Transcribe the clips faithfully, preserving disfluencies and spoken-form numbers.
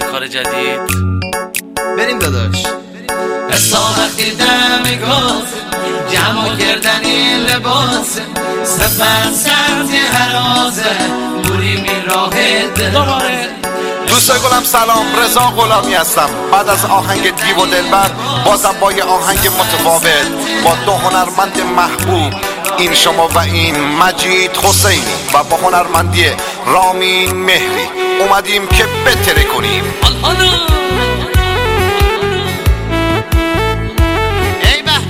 واسه کار جدید بریم داداش. حسا وقتی دم گاز جمع کردن این لباس سفر سمت هرازه بوری می راه دوباره. دوست گلم سلام، رضا غلامی هستم. بعد از آهنگ دیو و دلبر بازم با یه آهنگ متفاوت با دو هنرمند محبوب، این شما و این مجید حسینی و با هنرمندی رامین مهری اومدیم که بتره کنیم. ای به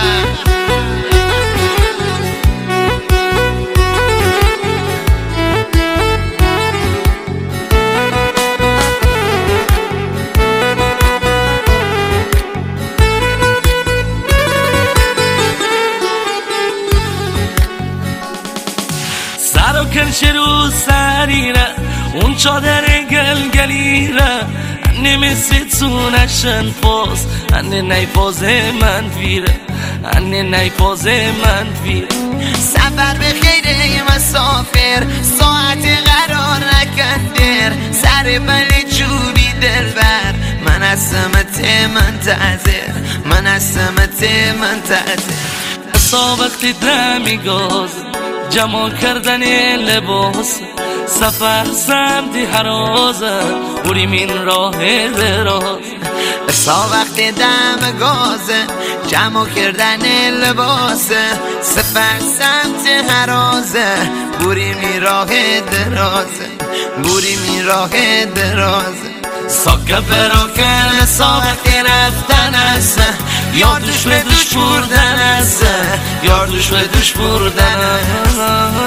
سر و کرش رو سریره اون چادر گلگلیره نمیسیتونشن پاس انه نیپاز من ویره انه نیپاز من ویره. سفر به خیره مسافر ساعت قرار نکندر سر بلی چوبی دلبر من از سمت منتظر من از سمت منتظر. حسا وقتی دمی گاز جمع کردن لباس سفر سمتی هرازه بریم این راه دراز. حسا وقتی دم گازه جمع کردن لباس سفر سمت هرازه بریم این راه درازه بریم این راه درازه. ساکه پراکن حسا وقتی رفتن است یار دوش به دوش بردن است یار دوش به دوش بردن است.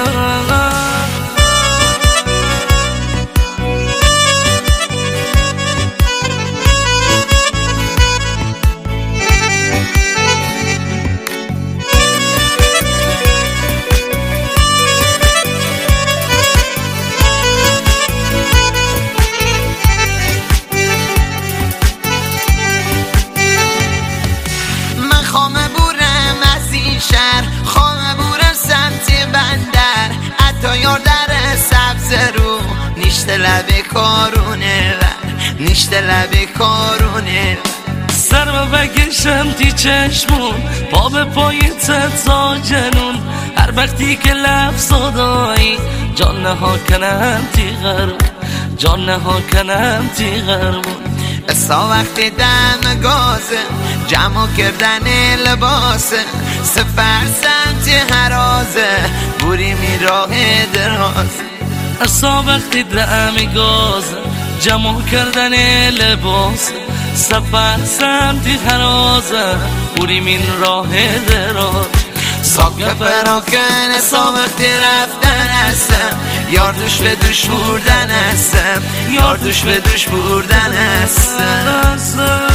خامه بورم از این شهر خامه بورم سمت بندر حتی یار در سبز رو نیشت لب کارونه ور نیشت لب کارونه سر و بکشم تی چشمون پا به پای تتا جنون هر وقتی که لب صدایی جان نها کنم تی غرون جان نها کنم تی غرون. حسا وقتی دم گازه جمع کردن لباس سفر سمت هرازه بریم این راه دراز. حسا وقتی دم گاز جمع کردن لباس سفر سمتی هرازه بریم این راه دراز. ساکه پراکن حسا وقتی رفتن هستم یار دوش به دوش بردن هستم یار دوش به دوش بردن هستم.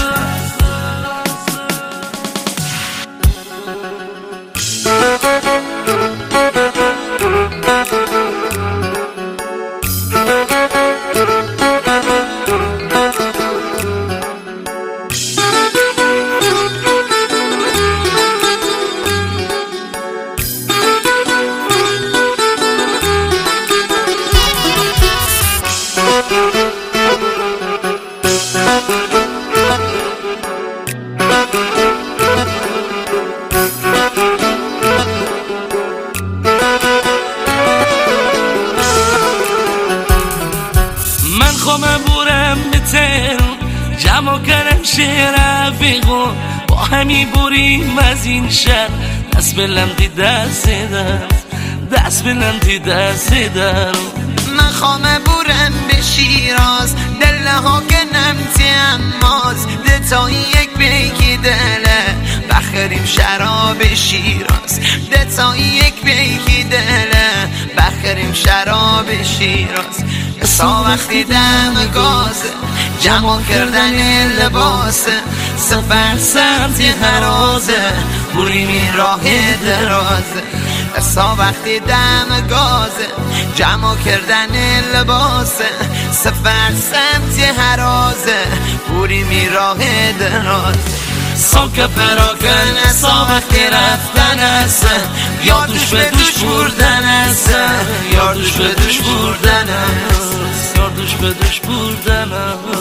من خامه بورم بترون جمع کردم شهر رفیقون با همی بریم از این شهر دست بلم دی دست در دست بلم دی دست در. من خامه بورم به شیراز دل ها که نمتی اماز دتا یک بیکی دله بخریم شراب شیراز دتا یک بیکی دله بخریم شراب شیراز. حسا وقتی دم گازه جمع کردن لباس سفر سمت هرازه بریم این راه درازه. حسا وقتی دم گازه جمع کردن لباس سفر سمت هرازه بریم این راه درازه. ساکه پراکن حسا وقتی رفتن است یار دوش به دوش بردن است یار دوش به دوش بردن است یار دوش به دوش بردن است.